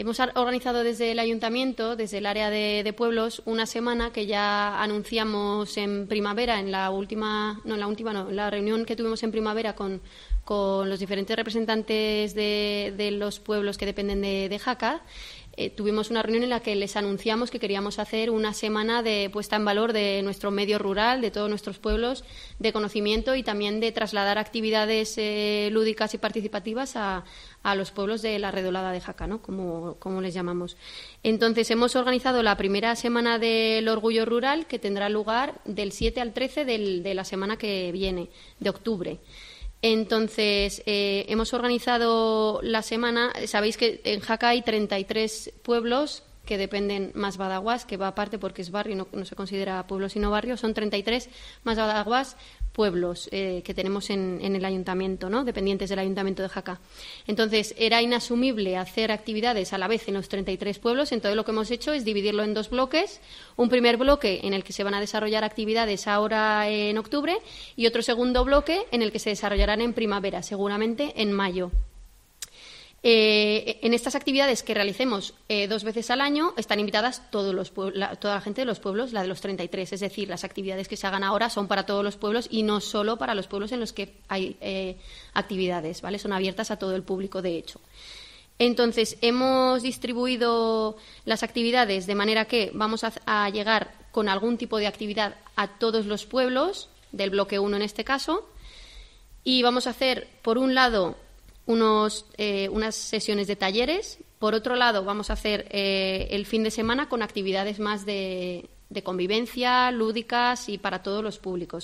Hemos organizado desde el Ayuntamiento, desde el área de pueblos, una semana que ya anunciamos en primavera, en la reunión que tuvimos en primavera con los diferentes representantes de los pueblos que dependen de Jaca. Tuvimos una reunión en la que les anunciamos que queríamos hacer una semana de puesta en valor de nuestro medio rural, de todos nuestros pueblos, de conocimiento y también de trasladar actividades lúdicas y participativas a los pueblos de la Redolada de Jaca, ¿no? Como les llamamos. Entonces, hemos organizado la primera semana del Orgullo Rural, que tendrá lugar del 7 al 13 de la semana que viene, de octubre. Entonces, hemos organizado la semana. Sabéis que en Jaca hay 33 pueblos que dependen más Badaguás, que va aparte porque es barrio, no se considera pueblo sino barrio. Son 33 más Badaguás pueblos que tenemos en el ayuntamiento, ¿no? Dependientes del ayuntamiento de Jaca. Entonces, era inasumible hacer actividades a la vez en los 33 pueblos. Entonces, lo que hemos hecho es dividirlo en dos bloques. Un primer bloque en el que se van a desarrollar actividades ahora en octubre y otro segundo bloque en el que se desarrollarán en primavera, seguramente en mayo. En estas actividades que realicemos 2 veces al año están invitadas toda la gente de los pueblos, la de los 33. Es decir, las actividades que se hagan ahora son para todos los pueblos y no solo para los pueblos en los que hay actividades, ¿vale? Son abiertas a todo el público, de hecho. Entonces, hemos distribuido las actividades de manera que vamos a llegar con algún tipo de actividad a todos los pueblos, del bloque 1 en este caso, y vamos a hacer, por un lado, unas sesiones de talleres. Por otro lado, vamos a hacer el fin de semana con actividades más de convivencia, lúdicas y para todos los públicos.